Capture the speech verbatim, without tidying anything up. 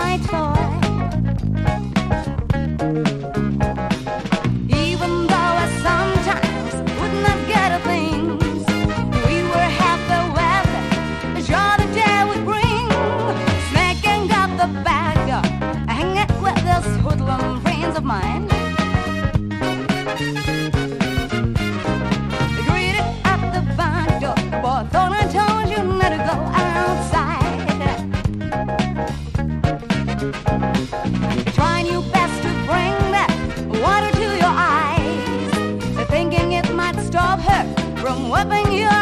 my toy. Even though I sometimes would not get a thing, we were half the weather, sure the day would bring. Smacking up the back door, hanging with those hoodlum friends of mine. They greeted at the back door, boy, thought I told you not to go outside. Trying your best to bring that water to your eyes, thinking it might stop her from wiping your